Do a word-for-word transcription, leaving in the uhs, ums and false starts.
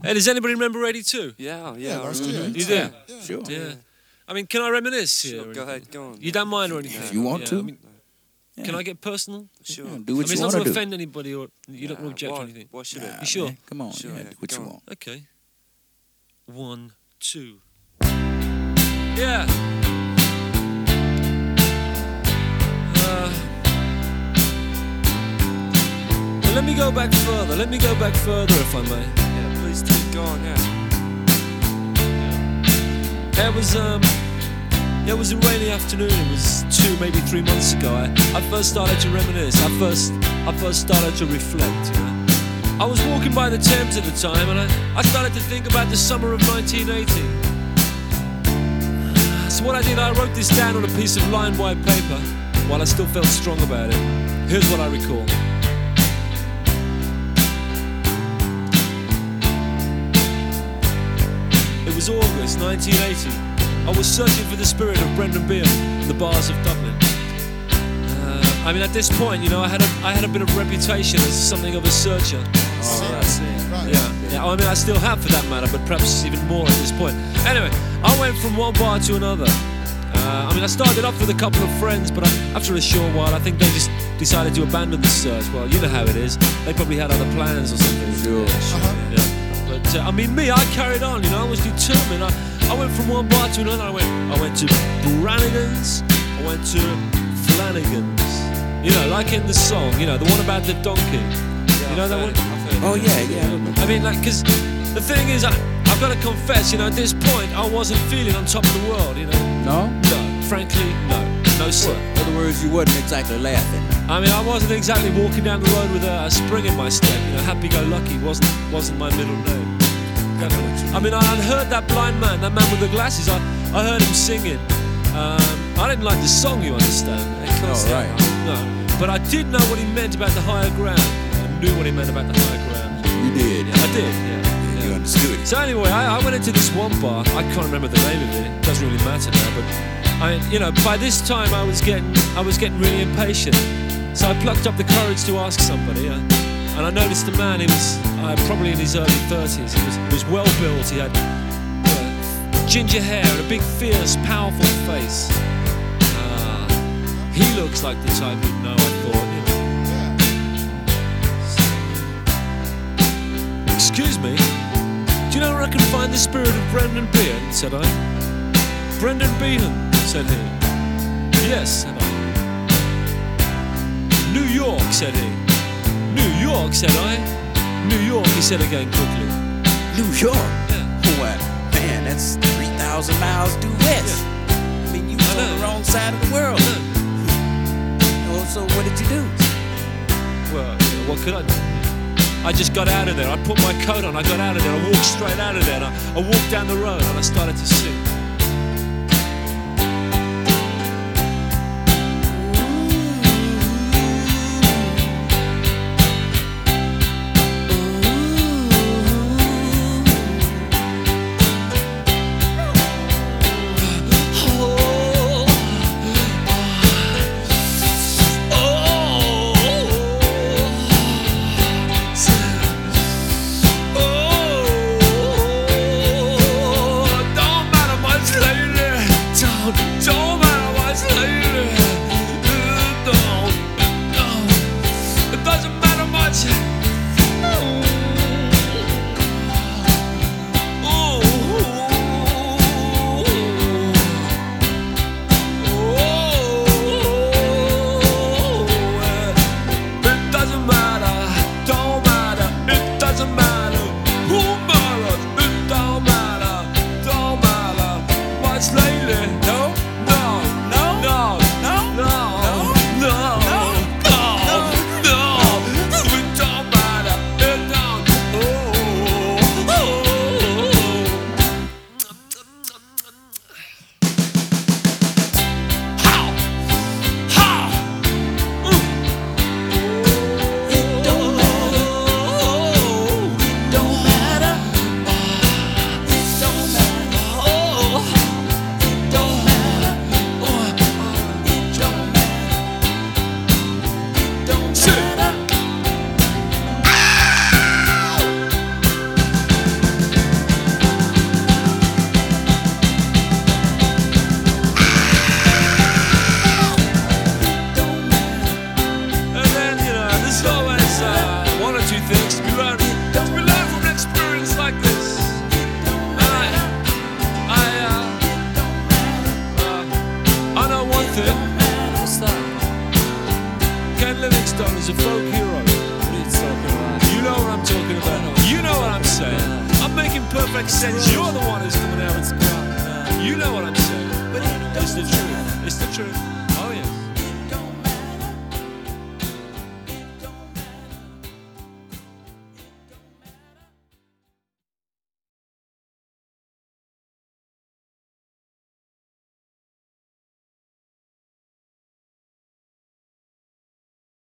Hey, does anybody remember eighty-two? Yeah, yeah. Yeah, I last remember. year. You do? Yeah. Sure. Yeah. I mean, can I reminisce here? Sure, or go anything? ahead, go on. You don't mind or anything? If you want Yeah, to. I mean, Yeah. Can I get personal? Sure. Yeah, do I what mean, you it's not want to to do. offend anybody, or you don't Nah, object why, or anything. Why should Nah, it? You sure? man, come on, Sure, yeah, yeah, do what go you on. want. Okay. One, two. Yeah. Uh, well, let me go back further. Let me go back further, if I may. Yeah, please do. Go on, yeah. It was um, it was a rainy afternoon. It was two, maybe three months ago. I, I first started to reminisce. I first, I first started to reflect. You know, I was walking by the Thames at the time, and I, I started to think about the summer of nineteen eighty. So what I did, I wrote this down on a piece of lined white paper, while I still felt strong about it. Here's what I recall. It was August nineteen eighty. I was searching for the spirit of Brendan Behan in the bars of Dublin. Uh, I mean, at this point, you know, I had a, I had a bit of reputation as something of a searcher. Oh, right. Right. Yeah, yeah. I mean, I still have for that matter, but perhaps even more at this point. Anyway, I went from one bar to another. Uh, I mean, I started off with a couple of friends, but I, after a short while, I think they just decided to abandon the search. Well, you know how it is. They probably had other plans or something. Sure. Uh-huh. Yeah. But uh, I mean, me, I carried on. You know, I was determined. I, I went from one bar to another. I went, I went to Brannigan's. I went to Flanagan's. You know, like in the song. You know, the one about the donkey. You know that one? Oh yeah, yeah. I remember. I mean, like, because the thing is, I, I've got to confess, you know, at this point, I wasn't feeling on top of the world, you know. No? No, frankly, no. No, sir. In other words, you wasn't exactly laughing. I mean, I wasn't exactly walking down the road with a, a spring in my step, you know. Happy-go-lucky wasn't wasn't my middle name. I mean, I had heard that blind man, that man with the glasses, I, I heard him singing. Um, I didn't like the song, you understand. Oh, right. No, but I did know what he meant about the higher ground. I knew what he meant about the higher ground. You did. I did, yeah. You yeah. understood it. So anyway, I, I went into this one bar. I can't remember the name of it. It doesn't really matter now. But I, you know, by this time I was getting, I was getting really impatient. So I plucked up the courage to ask somebody. Uh, and I noticed the man. He was uh, probably in his early thirties. He was, he was well built. He had uh, ginger hair and a big, fierce, powerful face. Uh, he looks like the type who'd know. I thought. You know. Excuse me, do you know where I can find the spirit of Brendan Behan? Said I. Brendan Behan, said he. Yes, said I. New York, said he. New York, said I. New York, he said again quickly. New York? Yeah. What? Man, that's three thousand miles due west. I mean, you was I on know. the wrong side of the world. Oh, so what did you do? Well, yeah, what could I do? I just got out of there. I put my coat on, I got out of there. I walked straight out of there. And I, I walked down the road and I started to sing. Don't matter, my makes sense. You're the one who's coming out. You know what I'm saying. But it It's the don't truth. It's the truth.